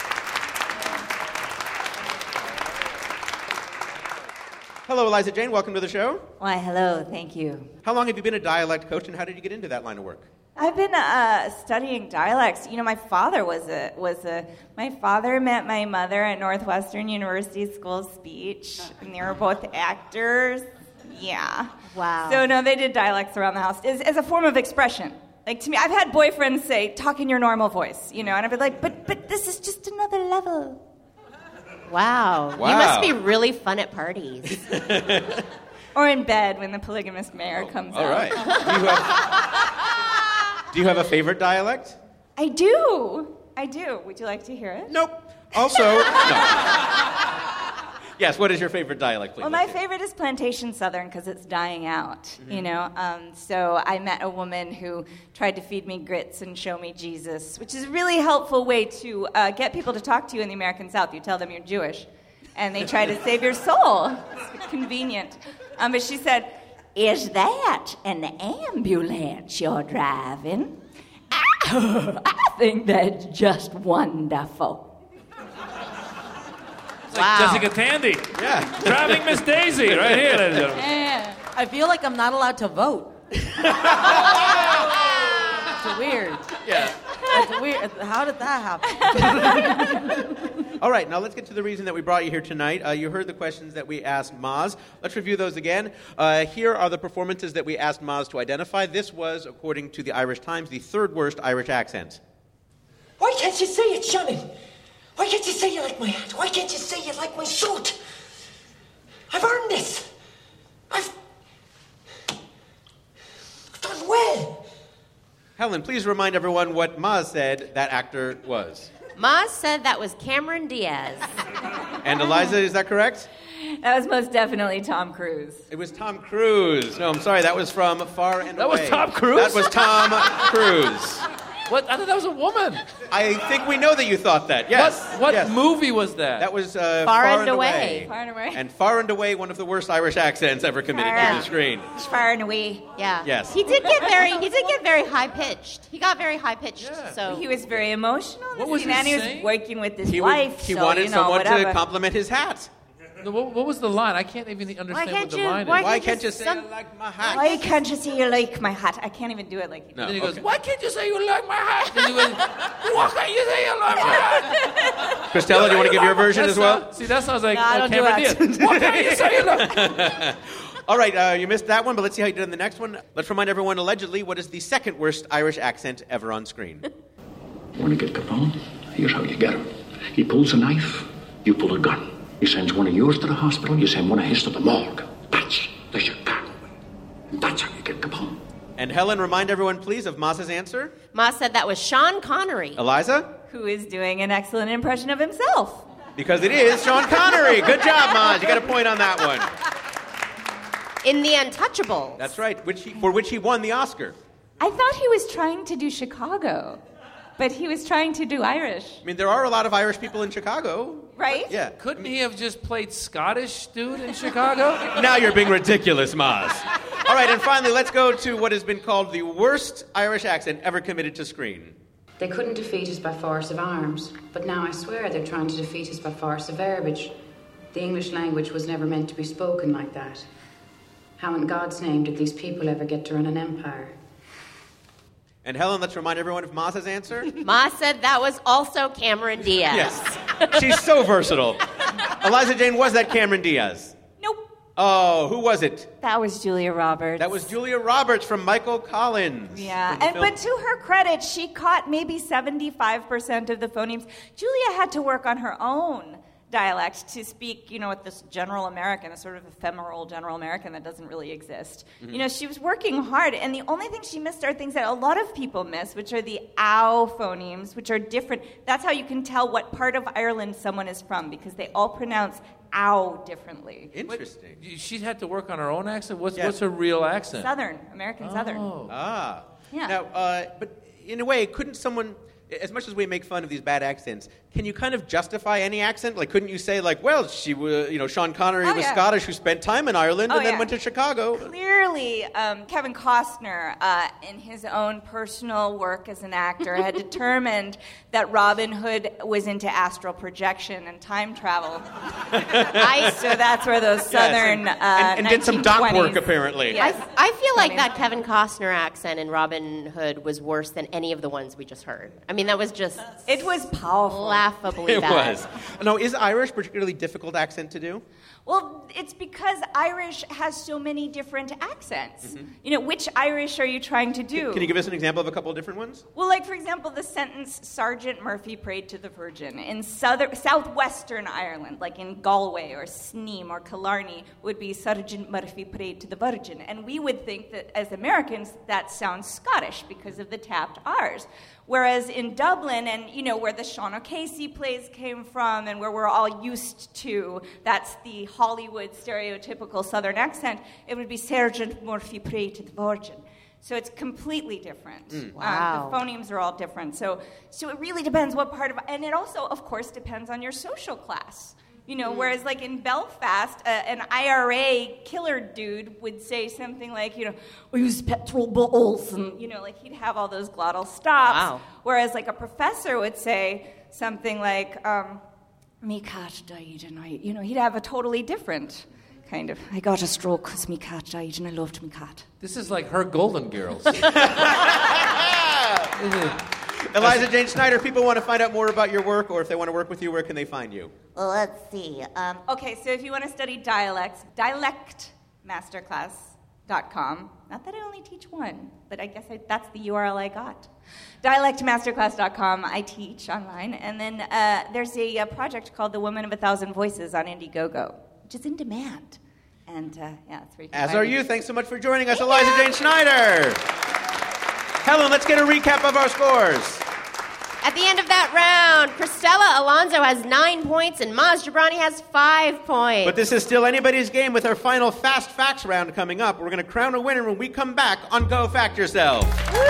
Hello, Eliza Jane. Welcome to the show. Why, hello. Thank you. How long have you been a dialect coach, and how did you get into that line of work? I've been studying dialects. You know, my father my father met my mother at Northwestern University School of Speech, and they were both actors. Yeah. Wow. So no, they did dialects around the house as a form of expression. Like, to me, I've had boyfriends say, "Talk in your normal voice," you know, and I'd be like, "But this is just another level." Wow. You must be really fun at parties. Or in bed when the polygamous mayor comes out. All right. Do you have a favorite dialect? I do. Would you like to hear it? Nope. Also, no. Yes, what is your favorite dialect, please? Well, my favorite is Plantation Southern because it's dying out, you know. So I met a woman who tried to feed me grits and show me Jesus, which is a really helpful way to get people to talk to you in the American South. You tell them you're Jewish, and they try to save your soul. It's convenient. But she said, "Is that an ambulance you're driving?" I think that's just wonderful. It's like Jessica Tandy. Yeah. Driving Miss Daisy right here, ladies and gentlemen. Yeah. I feel like I'm not allowed to vote. It's weird. Yeah. It's weird. How did that happen? All right, now let's get to the reason that we brought you here tonight. You heard the questions that we asked Maz. Let's review those again. Here are the performances that we asked Maz to identify. This was, according to the Irish Times, the third worst Irish accent. Why can't you say it, Shannon? Why can't you say you like my hat? Why can't you say you like my suit? I've earned this. I've done well. Helen, please remind everyone what Maz said that actor was. Maz said that was Cameron Diaz. And Eliza, is that correct? That was most definitely Tom Cruise. It was Tom Cruise. No, I'm sorry, that was from Far and Away. That was Tom Cruise? That was Tom Cruise. What? I thought that was a woman. I think we know that you thought that. Yes. What movie was that? That was Far and Away. Far and Away. And Far and Away, one of the worst Irish accents ever committed to the screen. Far and Away. Yeah. Yes. He did get very high pitched. He got very high pitched. So He was very emotional. What was he and he was saying? working with his He wife. he so, wanted you know, someone whatever. to compliment his hat. No, what was the line? I can't even understand what the line is. Why can't you say you like my hat? Why can't you say you like my hat? I can't even do it like he No, Then he okay. goes, why can't you say you like my hat? Then he goes, why can't you say you like my hat? Christella, do you want to give your version as well? See, that sounds like No, I don't do Cameron Diaz. accents. Why can't you say you like All right, you missed that one, but let's see how you did in the next one. Let's remind everyone, allegedly, what is the second worst Irish accent ever on screen? Want to get Capone? Here's how you get him. He pulls a knife, you pull a gun. He sends one of yours to the hospital, you send one of his to the morgue. That's the Chicago way. That's how you get Capone. And Helen, remind everyone, please, of Maz's answer. Maz said that was Sean Connery. Eliza? Who is doing an excellent impression of himself. Because it is Sean Connery. Good job, Maz. You got a point on that one. In The Untouchables. That's right, for which he won the Oscar. I thought he was trying to do Chicago, but he was trying to do Irish. I mean, there are a lot of Irish people in Chicago. Right? Yeah. Couldn't he have just played Scottish dude in Chicago? Now you're being ridiculous, Maz. All right, and finally, let's go to what has been called the worst Irish accent ever committed to screen. They couldn't defeat us by force of arms, but now I swear they're trying to defeat us by force of verbiage. The English language was never meant to be spoken like that. How in God's name did these people ever get to run an empire? And Helen, let's remind everyone of Maz's answer. Maz said that was also Cameron Diaz. Yes. She's so versatile. Eliza Jane, was that Cameron Diaz? Nope. Oh, who was it? That was Julia Roberts. That was Julia Roberts from Michael Collins. Yeah, From the film. but to her credit, she caught maybe 75% of the phonemes. Julia had to work on her own dialect to speak, with this general American, a sort of ephemeral general American that doesn't really exist. Mm-hmm. She was working hard, and the only thing she missed are things that a lot of people miss, which are the ow phonemes, which are different. That's how you can tell what part of Ireland someone is from, because they all pronounce ow differently. Interesting. She had to work on her own accent? What's Yes. her real accent? Southern, American Southern. Ah. Yeah. Now, but in a way, couldn't someone, as much as we make fun of these bad accents, can you kind of justify any accent? Like, couldn't you say, like, well, she was, Sean Connery was yeah. Scottish who spent time in Ireland and then went to Chicago? Clearly, Kevin Costner, in his own personal work as an actor, had determined that Robin Hood was into astral projection and time travel. So that's where those southern and did some doc 1920s work, apparently. Yes. I feel like that Kevin Costner accent in Robin Hood was worse than any of the ones we just heard. I mean, that was just... It was powerful. Laughably It bad. was. Now, is Irish a particularly difficult accent to do? Well, it's because Irish has so many different accents. You know, which Irish are you trying to do? Can you give us an example of a couple of different ones? Well, like, for example, the sentence, Sergeant Murphy prayed to the Virgin. In southwestern Ireland, like in Galway or Sneem or Killarney, would be Sergeant Murphy prayed to the Virgin. And we would think that, as Americans, that sounds Scottish because of the tapped R's. Whereas in Dublin, and, you know, where the Sean O'Casey plays came from and where we're all used to, that's the Hollywood stereotypical Southern accent, it would be Sergeant Murphy prayed to the Virgin. So it's completely different. Wow. The phonemes are all different. So it really depends what part of... And it also, of course, depends on your social class. You know, whereas like in Belfast, an IRA killer dude would say something like, you know, we use petrol bottles, and, you know, like he'd have all those glottal stops. Wow. Whereas like a professor would say something like, me cat died, and he'd have a totally different kind of, I got a stroke because me cat died and I loved me cat. This is like her Golden Girls. Eliza Jane Schneider, people want to find out more about your work, or if they want to work with you, where can they find you? Well, let's see. Okay, so if you want to study dialects, dialectmasterclass.com. Not that I only teach one, but I guess that's the URL I got. Dialectmasterclass.com, I teach online. And then there's a project called The Woman of 1,000 Voices on Indiegogo, which is in demand. And yeah, that's where you can As find are me. you. Thanks so much for joining us, Eliza Jane Schneider. Helen, let's get a recap of our scores. At the end of that round, Cristela Alonso has 9 points and Maz Jobrani has 5 points. But this is still anybody's game with our final Fast Facts round coming up. We're going to crown a winner when we come back on Go Fact Yourself.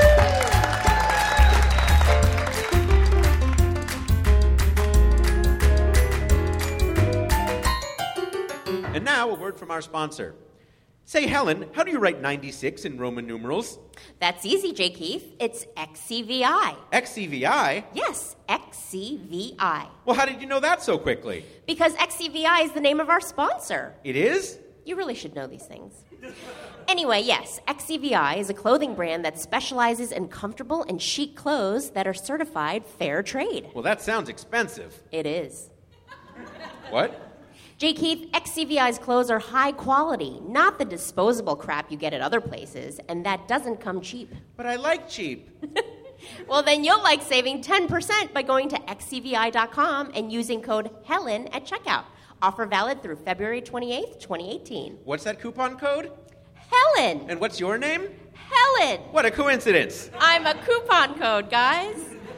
And now, a word from our sponsor. Say, Helen, how do you write 96 in Roman numerals? That's easy, J. Keith. It's XCVI. XCVI? Yes, XCVI. Well, how did you know that so quickly? Because XCVI is the name of our sponsor. It is? You really should know these things. Anyway, yes, XCVI is a clothing brand that specializes in comfortable and chic clothes that are certified fair trade. Well, that sounds expensive. It is. What? J. Keith, XCVI's clothes are high quality, not the disposable crap you get at other places, and that doesn't come cheap. But I like cheap. Well, then you'll like saving 10% by going to xcvi.com and using code HELEN at checkout. Offer valid through February 28th, 2018. What's that coupon code? Helen! And what's your name? Helen! What a coincidence. I'm a coupon code, guys.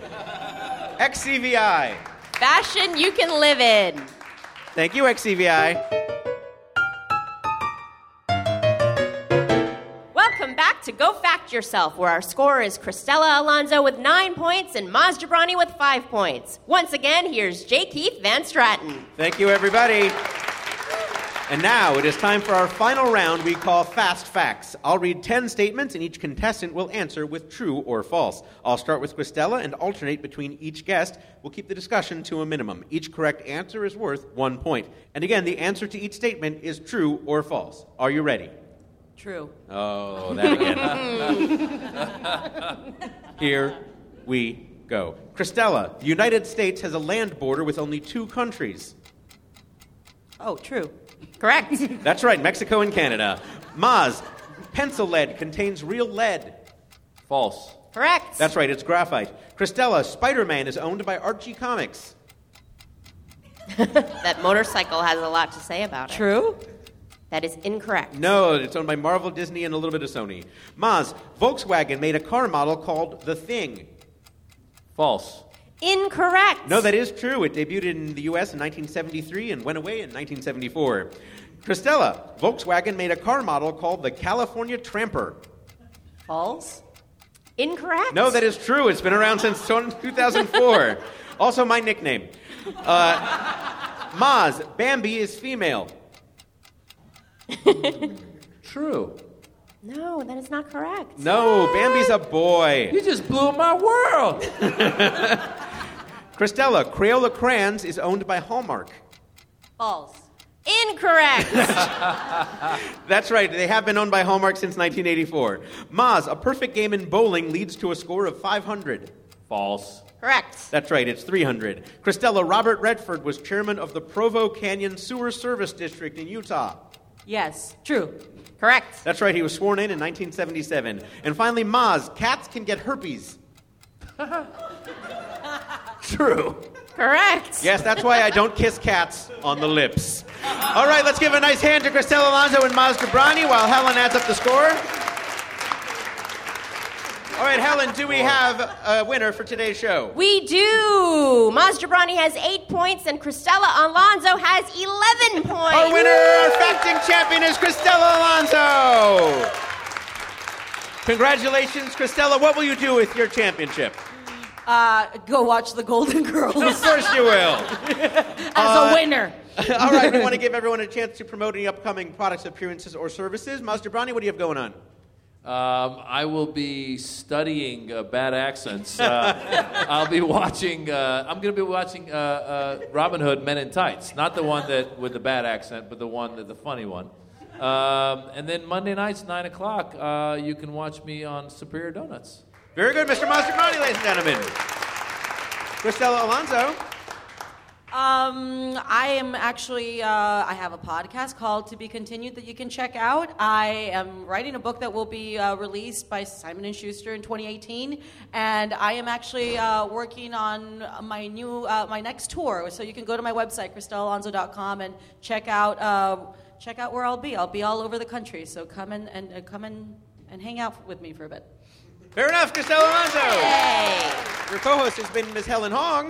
XCVI. Fashion you can live in. Thank you, XCVI. Welcome back to Go Fact Yourself, where our scorer is Cristela Alonso with 9 points and Maz Jobrani with 5 points. Once again, here's J. Keith Van Stratton. Thank you, everybody. And now it is time for our final round we call Fast Facts. I'll read 10 statements, and each contestant will answer with true or false. I'll start with Cristela and alternate between each guest. We'll keep the discussion to a minimum. Each correct answer is worth 1 point. And again, the answer to each statement is true or false. Are you ready? True. Oh, that again. Here we go. Cristela, the United States has a land border with only 2 countries. Oh, true. Correct. That's right, Mexico and Canada. Maz, pencil lead contains real lead. False. Correct. That's right, it's graphite. Cristela, Spider-Man is owned by Archie Comics. That motorcycle has a lot to say about it. True. That is incorrect. No, it's owned by Marvel, Disney, and a little bit of Sony. Maz, Volkswagen made a car model called The Thing. False. Incorrect. No, that is true. It debuted in the U.S. in 1973 and went away in 1974. Cristela, Volkswagen made a car model called the California Tramper. False. Incorrect. No, that is true. It's been around since 2004. Also my nickname. Maz, Bambi is female. True. No, that is not correct. No, Bambi's a boy. You just blew my world. Cristela, Crayola Crayons is owned by Hallmark. False. Incorrect. That's right. They have been owned by Hallmark since 1984. Maz, a perfect game in bowling leads to a score of 500. False. Correct. That's right, it's 300. Christella, Robert Redford was chairman of the Provo Canyon Sewer Service District in Utah. Yes, true. Correct. That's right, he was sworn in 1977. And finally, Maz, cats can get herpes. True. Correct. Yes, that's why I don't kiss cats on the lips. All right, let's give a nice hand to Christella Alonso and Maz Jobrani while Helen adds up the score. All right, Helen, do we have a winner for today's show? We do. Maz Jobrani has 8 points and Christella Alonso has 11 points. Our winner, our facting champion is Christella Alonso. Congratulations, Christella. What will you do with your championship? Go watch the Golden Girls. Of course you will. As a winner. All right, we want to give everyone a chance to promote any upcoming products, appearances, or services. Maz Jobrani, what do you have going on? I will be studying bad accents. I'll be watching. I'm going to be watching Robin Hood Men in Tights, not the one that with the bad accent, but the funny one. And then Monday nights, 9:00, you can watch me on Superior Donuts. Very good, Mr. Maz Jobrani, ladies and gentlemen. Christella Alonso. I am actually, I have a podcast called To Be Continued that you can check out. I am writing a book that will be released by Simon & Schuster in 2018, and I am actually working on my next tour. So you can go to my website, ChristellaAlonso.com, and check out where I'll be. I'll be all over the country, so come and hang out with me for a bit. Fair enough, Christella Alonso. Yay. Your co-host has been Ms. Helen Hong.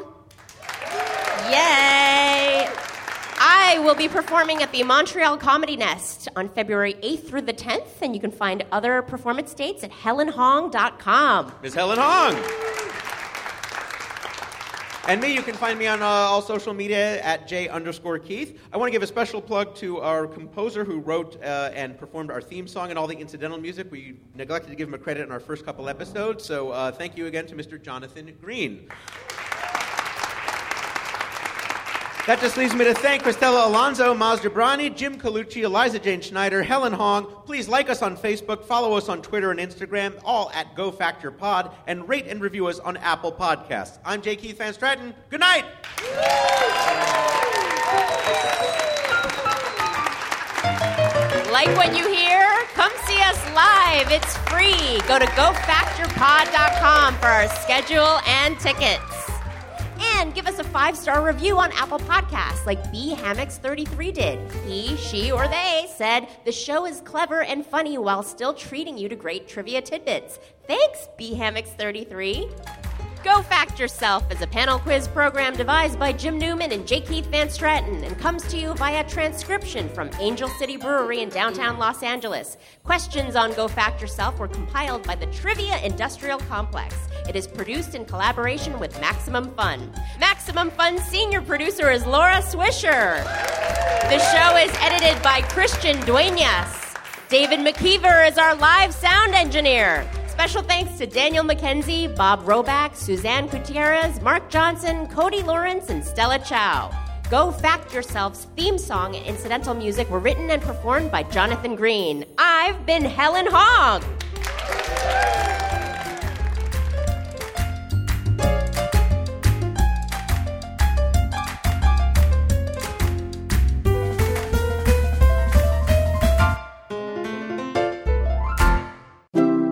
Yay! I will be performing at the Montreal Comedy Nest on February 8th through the 10th, and you can find other performance dates at helenhong.com. Ms. Helen Hong. And me, you can find me on all social media at J_Keith. I want to give a special plug to our composer who wrote and performed our theme song and all the incidental music. We neglected to give him a credit in our first couple episodes, so thank you again to Mr. Jonathan Green. That just leaves me to thank Christella Alonso, Maz Jobrani, Jim Colucci, Eliza Jane Schneider, Helen Hong. Please like us on Facebook, follow us on Twitter and Instagram, all at Go Factor Pod, and rate and review us on Apple Podcasts. I'm J. Keith Van Stratton. Good night. Like what you hear? Come see us live. It's free. Go to gofactorpod.com for our schedule and tickets. And give us a 5-star review on Apple Podcasts like B. Hammocks33 did. He, she, or they said, the show is clever and funny while still treating you to great trivia tidbits. Thanks, B. Hammocks33. Go Fact Yourself is a panel quiz program devised by Jim Newman and J. Keith Van Stratton and comes to you via transcription from Angel City Brewery in downtown Los Angeles. Questions on Go Fact Yourself were compiled by the Trivia Industrial Complex. It is produced in collaboration with Maximum Fun. Maximum Fun senior producer is Laura Swisher. The show is edited by Christian Duenas. David McKeever is our live sound engineer. Special thanks to Daniel McKenzie, Bob Roback, Suzanne Gutierrez, Mark Johnson, Cody Lawrence, and Stella Chow. Go Fact Yourself's theme song and incidental music were written and performed by Jonathan Green. I've been Helen Hong.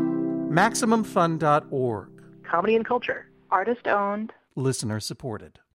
MaximumFun.org. Comedy and culture. Artist owned. Listener supported.